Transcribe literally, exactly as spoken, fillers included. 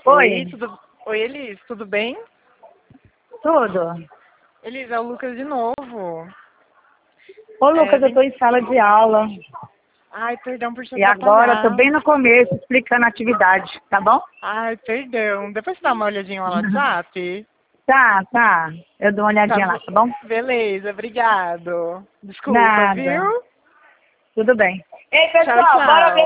Oi. Oi, tudo... Oi, Elis, tudo bem? Tudo? Elis, é o Lucas de novo. Ô, É, Lucas, eu vem... tô em sala de aula. Ai, perdão por te E agora eu tô atrapalhar. bem no começo, explicando a atividade, tá bom? Ai, perdão. Depois você dá uma olhadinha lá no WhatsApp? Tá, tá. Eu dou uma Tá, olhadinha lá, bo- tá bom? beleza, obrigado. Desculpa, Nada. viu? Tudo bem. Ei, Tchau, pessoal, bora ver. tchau.